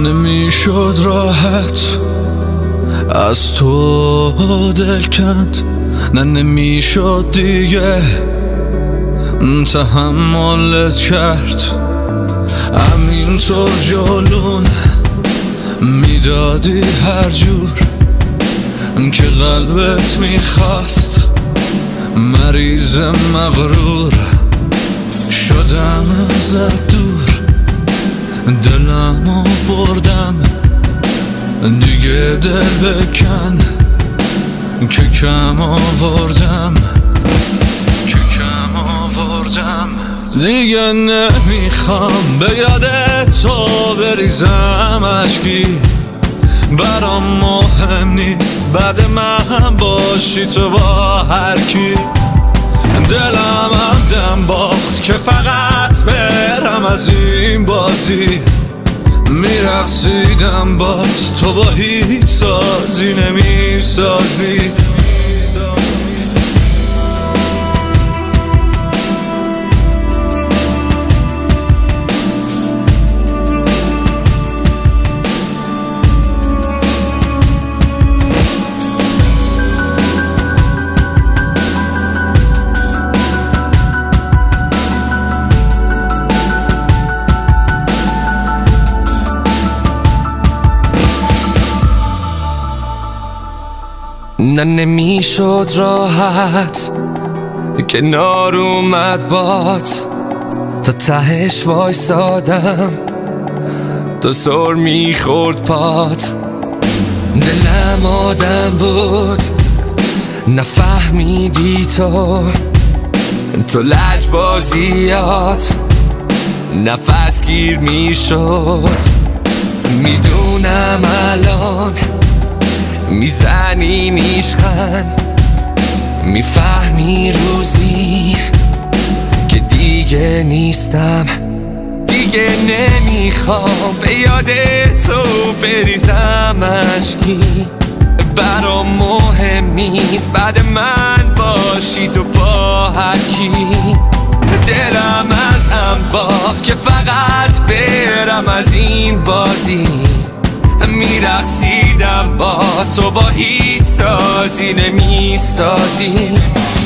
نمیشد راحت از تو دل کند، نه نمیشد دیگه تحملت کرد. همینطور جلون میدادی هر جور که قلبت میخواست. مریض مغرور شدم ازت دور، دلمو بردم دیگه دل بکن که کم آوردم دیگه نمیخوام به یاد تو بریزم اشکی. برام مهم نیست بعد من باشی تو با هر کی. دلم هم دم باخت که فقط برم از این بازی. میرقصیدم بات تو با هیچ سازی نمیسازی. نه نمیشد راحت کنار اومد بات، تا تهش وایسادم تو سر میخورد پات. دلم آدم بود نفهمیدی تو لجبازیات نفس گیر میشد. میدونم الان میزنی نیشخند، میفهمی روزی که دیگه نیستم. دیگه نمیخوام به یاد تو بریزم اشکی. برام مهم نیست بعد من باشی تو با هر کی. دلم از هم باخت که فقط برم از این بازی. میرقصیدم با تو با هیچ سازی نمیسازی.